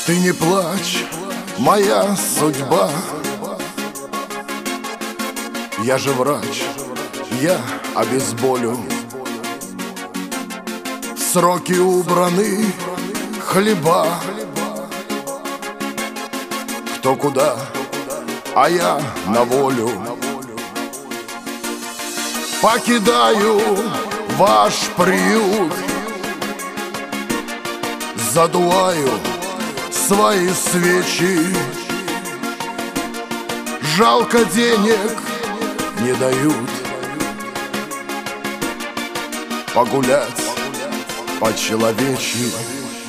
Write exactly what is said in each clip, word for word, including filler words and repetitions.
Ты не плачь, моя судьба. Я же врач, я обезболю. В сроки убраны хлеба. Кто куда, а я на волю. Покидаю ваш приют, задуваю свои свечи. Жалко, денег не дают погулять по-человечьи.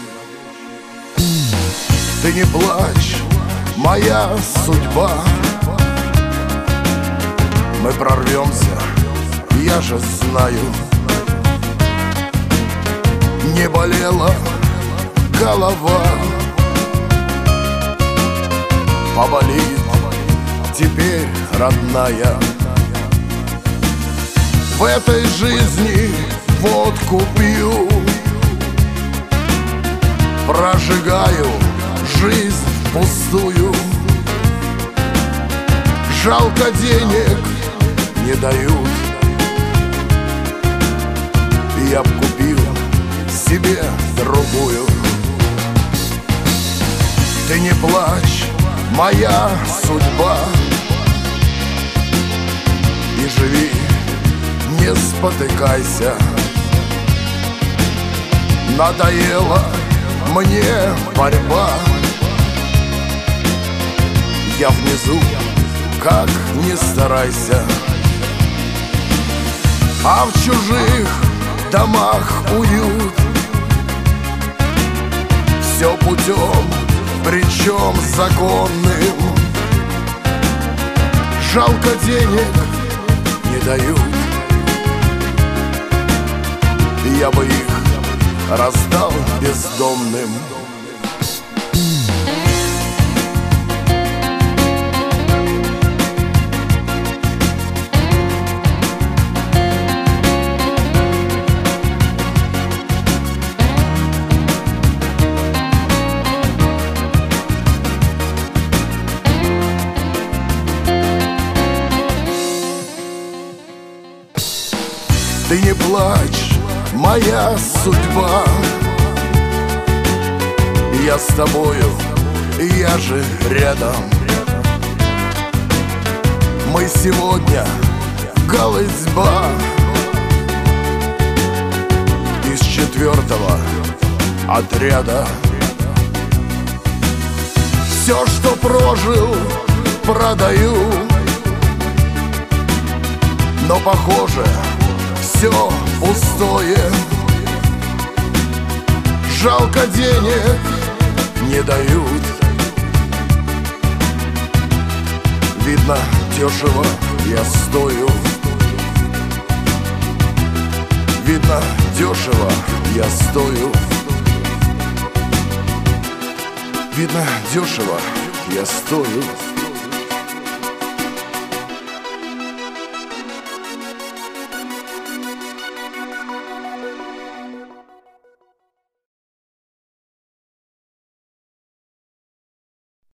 Ты не плачь, моя судьба. Мы прорвемся, я же знаю. Не болела голова, поболит теперь, родная. В этой жизни водку пью, прожигаю жизнь пустую. Жалко, денег не дают. Я б купил себе другую. Ты не плачь, моя судьба. И живи, не спотыкайся. Надоела мне борьба. Я внизу, как ни старайся. А в чужих домах уют. Все путем, причем законным. Жалко, денег не дают. Я бы их раздал бездомным. Ты не плачь, моя судьба. Я с тобою, я же рядом. Мы сегодня голытьба из четвертого отряда. Все, что прожил, продаю. Но похоже, все пустое. Жалко, денег не дают. Видно, дешево я стою. Видно, дешево я стою. Видно, дешево я стою.